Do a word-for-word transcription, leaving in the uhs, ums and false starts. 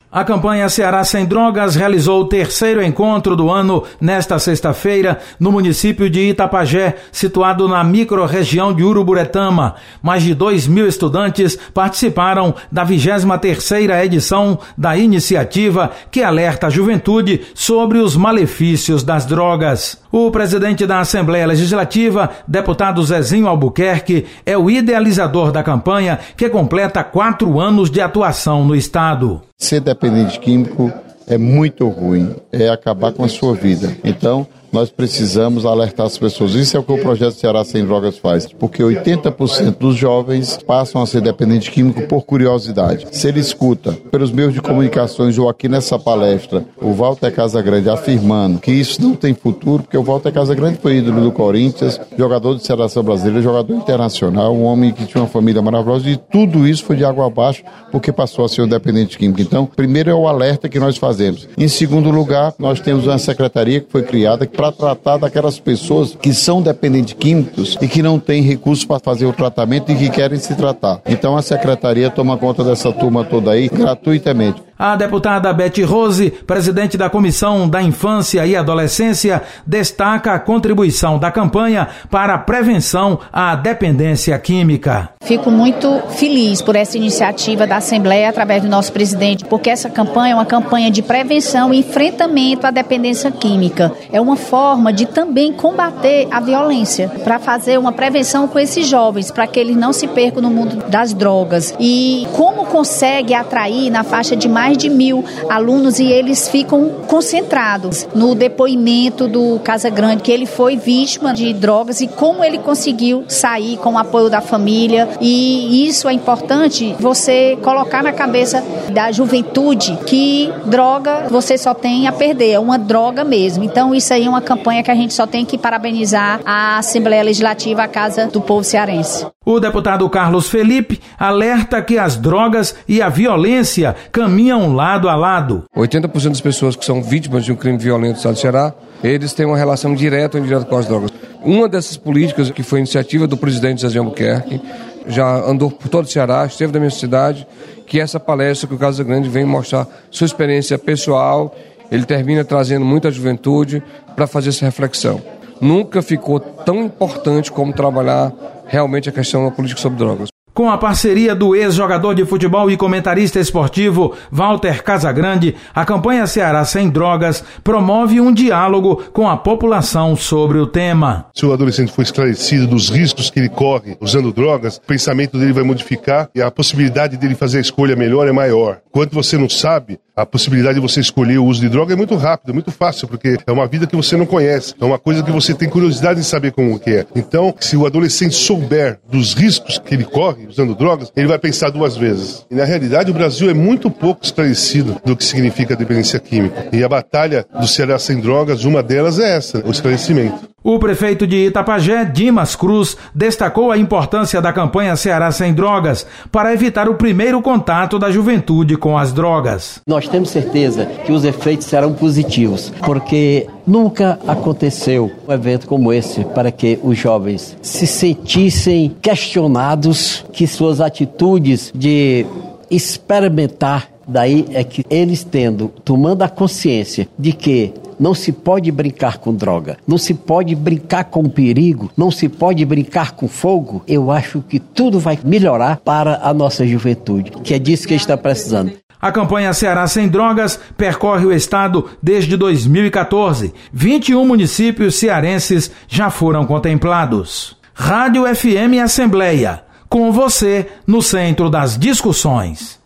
A campanha Ceará Sem Drogas realizou o terceiro encontro do ano nesta sexta-feira no município de Itapajé, situado na microrregião de Uruburetama. Mais de dois mil estudantes participaram da vigésima terceira edição da iniciativa que alerta a juventude sobre os malefícios das drogas. O presidente da Assembleia Legislativa, deputado Zezinho Albuquerque, é o idealizador da campanha que completa quatro anos de atuação no estado. Ser dependente químico é muito ruim, é acabar com a sua vida. Então, nós precisamos alertar as pessoas. Isso é o que o projeto Ceará Sem Drogas faz, porque oitenta por cento dos jovens passam a ser dependente químico por curiosidade. Se ele escuta pelos meios de comunicações ou aqui nessa palestra o Walter Casagrande afirmando que isso não tem futuro, porque o Walter Casagrande foi ídolo do Corinthians, jogador de seleção brasileira, jogador internacional, um homem que tinha uma família maravilhosa, e tudo isso foi de água abaixo porque passou a ser um dependente químico. Então, primeiro é o alerta que nós fazemos. Em segundo lugar, nós temos uma secretaria que foi criada para tratar daquelas pessoas que são dependentes químicos e que não têm recursos para fazer o tratamento e que querem se tratar. Então a secretaria toma conta dessa turma toda aí gratuitamente. A deputada Beth Rose, presidente da Comissão da Infância e Adolescência, destaca a contribuição da campanha para a prevenção à dependência química. Fico muito feliz por essa iniciativa da Assembleia através do nosso presidente, porque essa campanha é uma campanha de prevenção e enfrentamento à dependência química. É uma forma de também combater a violência, para fazer uma prevenção com esses jovens, para que eles não se percam no mundo das drogas. E como consegue atrair na faixa de mais de mil alunos, e eles ficam concentrados no depoimento do Casagrande, que ele foi vítima de drogas e como ele conseguiu sair com o apoio da família. E isso é importante, você colocar na cabeça da juventude que droga você só tem a perder, é uma droga mesmo. Então isso aí é uma campanha que a gente só tem que parabenizar a Assembleia Legislativa, a Casa do Povo Cearense. O deputado Carlos Felipe alerta que as drogas e a violência caminham lado a lado. oitenta por cento das pessoas que são vítimas de um crime violento no estado do Ceará, eles têm uma relação direta ou indireta com as drogas. Uma dessas políticas, que foi iniciativa do presidente Zezinho Albuquerque, já andou por todo o Ceará, esteve na minha cidade, que essa palestra que o Casagrande vem mostrar sua experiência pessoal, ele termina trazendo muita juventude para fazer essa reflexão. Nunca ficou tão importante como trabalhar realmente a questão da política sobre drogas. Com a parceria do ex-jogador de futebol e comentarista esportivo Walter Casagrande, a campanha Ceará Sem Drogas promove um diálogo com a população sobre o tema. Se o adolescente for esclarecido dos riscos que ele corre usando drogas, o pensamento dele vai modificar e a possibilidade dele fazer a escolha melhor é maior. Quando você não sabe, a possibilidade de você escolher o uso de droga é muito rápido, é muito fácil, porque é uma vida que você não conhece, é uma coisa que você tem curiosidade em saber como que é. Então, se o adolescente souber dos riscos que ele corre usando drogas, ele vai pensar duas vezes. E na realidade o Brasil é muito pouco esclarecido do que significa a dependência química. E a batalha do Ceará Sem Drogas, uma delas é essa, o esclarecimento. O prefeito de Itapajé, Dimas Cruz, destacou a importância da campanha Ceará Sem Drogas para evitar o primeiro contato da juventude com as drogas. Nós temos certeza que os efeitos serão positivos, porque nunca aconteceu um evento como esse para que os jovens se sentissem questionados, que suas atitudes de experimentar, daí é que eles tendo, tomando a consciência de que não se pode brincar com droga, não se pode brincar com perigo, não se pode brincar com fogo, eu acho que tudo vai melhorar para a nossa juventude, que é disso que está precisando. A campanha Ceará Sem Drogas percorre o estado desde dois mil e quatorze. vinte e um municípios cearenses já foram contemplados. Rádio F M Assembleia, com você no centro das discussões.